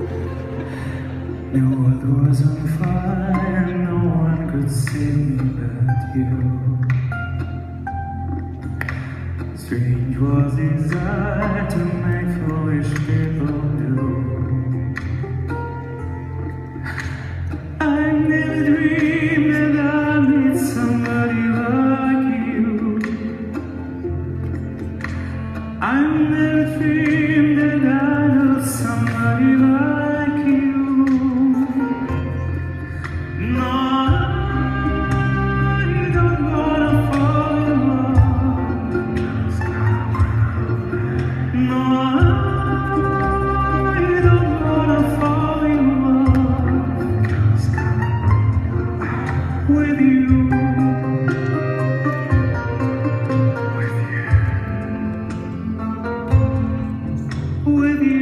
The world was on fire, no one could save me but you. Strange was desire to make foolish people do. I never dreamed that I'd meet somebody like you. I never dreamed that I'd love somebody like you. No, I don't wanna fall in love. No, I don't wanna fall in love with you. With you.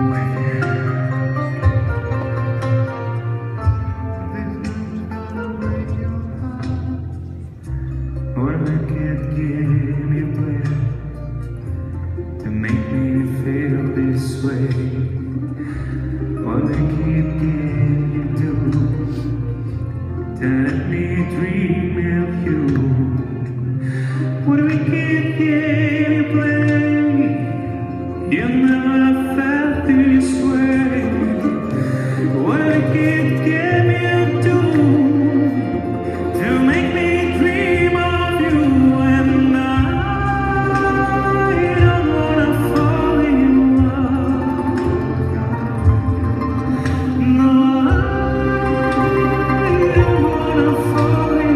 What a wicked game you play to make me feel this way. What a wicked game you do to let me dream of you. What a wicked game you play. You never felt this way. What a wicked game you do to make me dream of you. And I don't wanna fall in love. No, I don't wanna fall in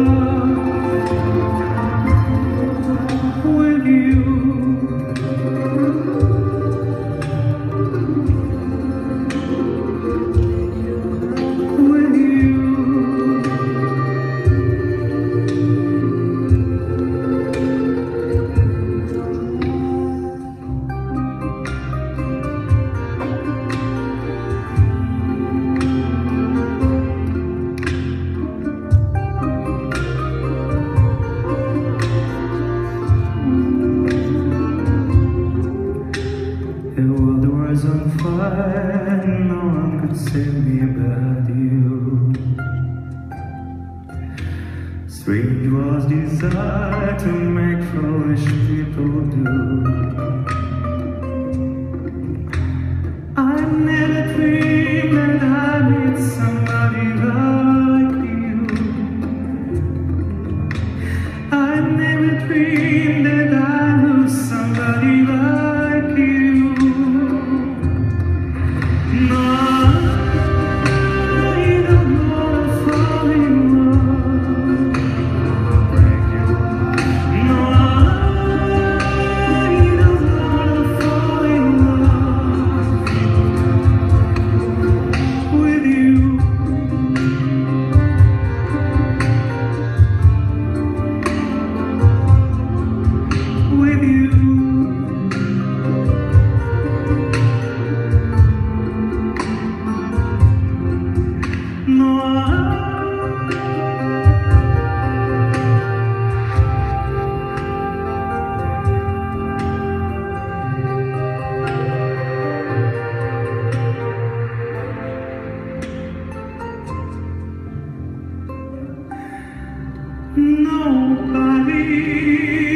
love with you. The world was on fire, no one could save me but you. Strange was desire to make foolish people do. I never dreamed that I'd meet somebody like you. I never dreamed that I'd lose somebody like you. No, I don't wanna fall in love. No, I don't wanna fall in love with you. With you. Nobody